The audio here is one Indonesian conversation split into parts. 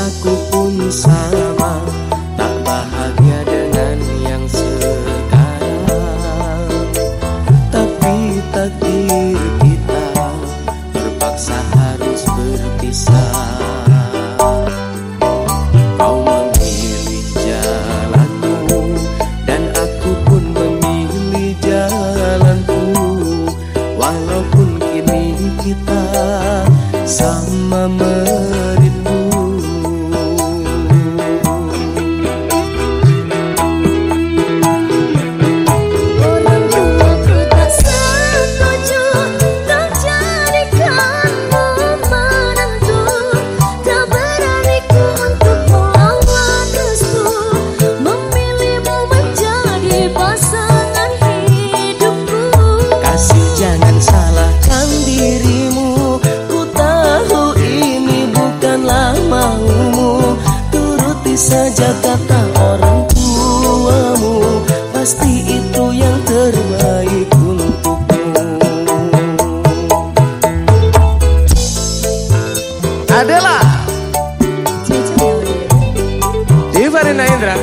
aku pun sama, tak bahagia dengan yang sekarang. Tapi takdir kita terpaksa harus berpisah. Kau memilih jalanmu dan aku pun memilih jalanku. Walaupun kini kita sama merindu. Orang tuaku tak setuju, tak jadikanmu menantu. Tak beraniku untuk melawan restu, memilihmu menjadi pasangan hidupku. Kasih, jangan salahkan dirimu. Ku tahu ini bukanlah maumu. Turuti saja kata orang tuamu, pasti itu yang terbaik untukmu. Adela Divarina Indra.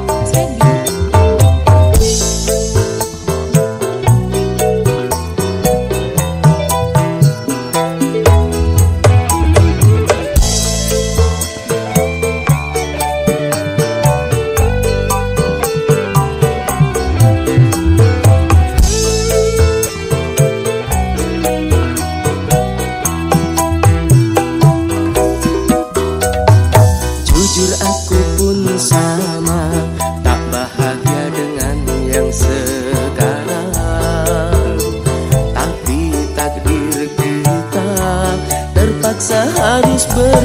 Jujur aku pun sama, tak bahagia dengan yang sekarang. Tapi takdir kita terpaksa harus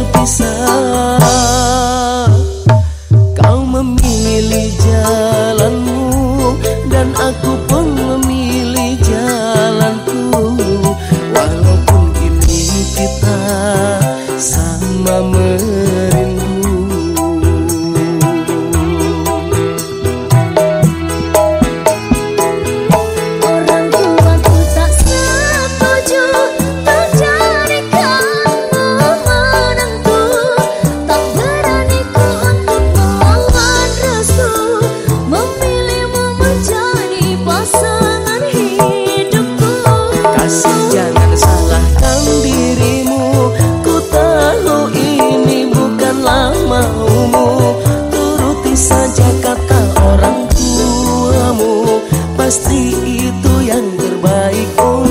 berpisah. Kau memilih jalanmu dan aku pun memilih jalanku. Walaupun kini kita sama merindu. Orang tuaku tak setuju, tak jadikanmu menantu. Tak beraniku untuk melawan restu, memilihmu menjadi pasangan hidupku. Kasih, jangan salahkan dirimu. Ku tahu ini bukanlah maumu. Turuti saja kata orang tuamu, pasti itu yang terbaik.